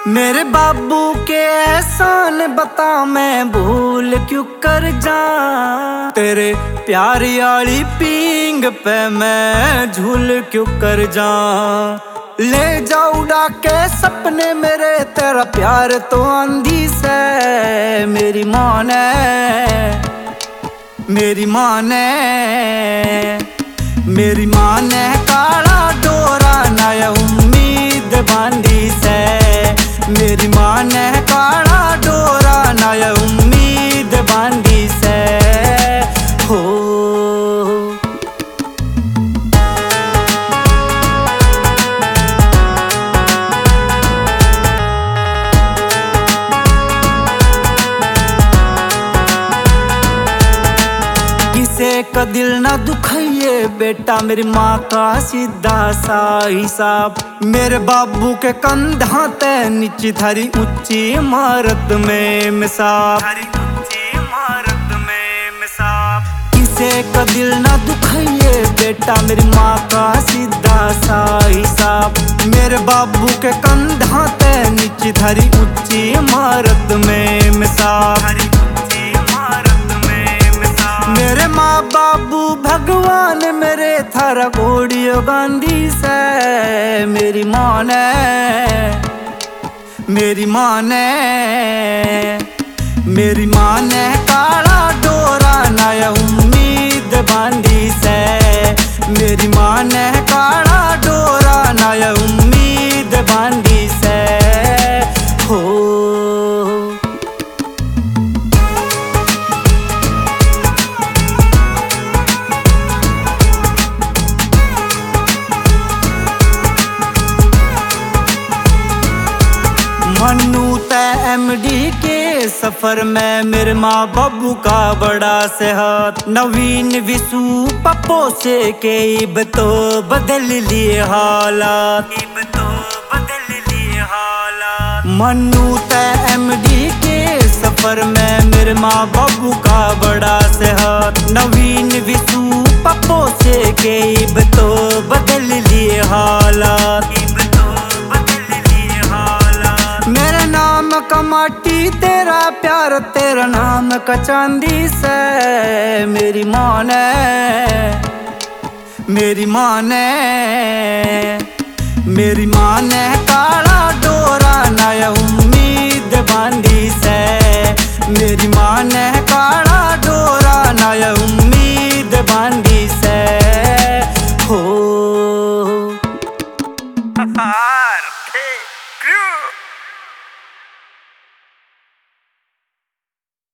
मेरे बाबू के एहसान बता मैं भूल क्यों कर जा। तेरे प्यार आली पींग पे मैं झूल क्यों कर जा। ले जा उड़ा के सपने मेरे, तेरा प्यार तो आंधी से। मेरी माँ ने, मेरी माँ ने, मेरी माँ ने काला डोरा ना उम्मीद बांधी से। मेरी माँ ने काला डोरा ना उम्मीद बांधी से। हो किसे का दिल ना दुखाइए बेटा, मेरी माँ का सीधा सा हिसाब। मेरे बाबू के कंधा ते नीचे थारी ऊंची इमारत में मिसाब। किसे का दिल ना दुखाइए बेटा, मेरी माँ का सीधा सा हिसाब। मेरे बाबू के कंधा ते नीचे थारी ऊंची इमारत में मिसाब। मेरे माँ बाबू भगवान मेरे थारा घोड़ियों गांधी से। मेरी माँ ने, मेरी माँ ने, मेरी माँ ने काला डोरा ना उम्मीद बांधी से। मेरी माँ ने काला डोरा ना उम्मीद बांधी से। हो मन्नू ते एमडी के सफर में मेरे माँ बाबू का बड़ा से हाथ। नवीन विशु पप्पो से के इब तो बदल लिए हालात। मन्नू ते एमडी के सफर में मेरे माँ बाबू का बड़ा से हाथ। नवीन विशु पप्पो से के इब तो बदल लिए हालात। मेरे नाम का माटी तेरा प्यार, तेरा नाम का चांदी से। मेरी माँ ने, मेरी माँ ने, मेरी माँ ने काला डोरा ना उम्मीद बांधी से। मेरी माँ ने काला